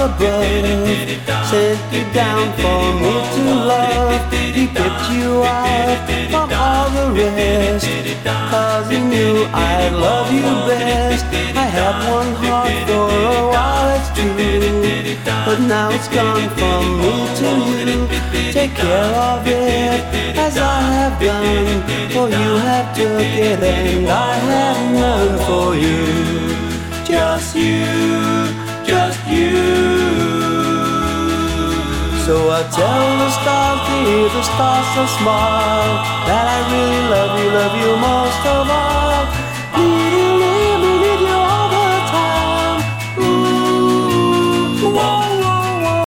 above sent you down for me to love. He picked you out from all the rest, 'cause he knew I'd love you best. I had one heart for a while, it's true, but now it's gone from me to you. Take care of it as I have done, for you have took it and I have none for you. Just you, just you. So I tell the stars to hear the stars so smile, that I really love you most of all.